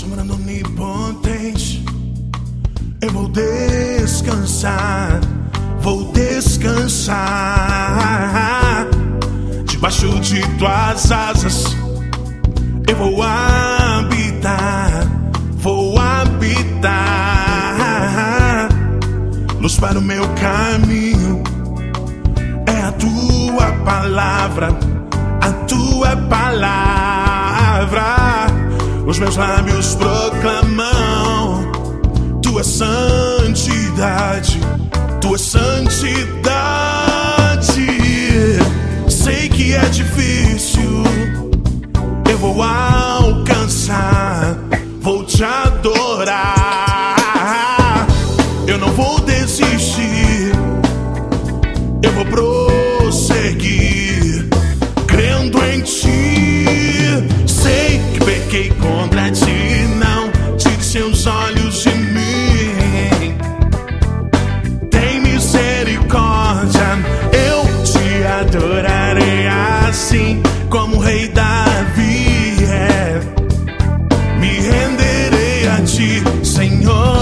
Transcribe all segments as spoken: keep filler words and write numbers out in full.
sombra do onipotente, eu vou descansar, vou descansar. Debaixo de tuas asas eu vou habitar, vou habitar. Luz para o meu caminho é a tua palavra, a tua palavra. Os meus lábios proclamam tua santidade, tua santidade. Sei que é difícil, eu vou alcançar, vou te adorar. Eu não vou desistir, eu vou prosseguir, crendo em ti. Sei que pequei contra ti, não tire seus olhos de mim. Tem misericórdia, eu te adorarei assim como o rei Davi é. Me renderei a ti, Senhor.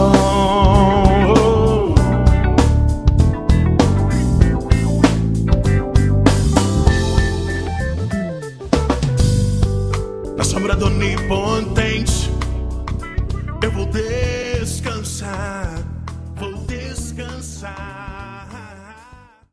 Na sombra do onipotente eu vou descansar, vou descansar.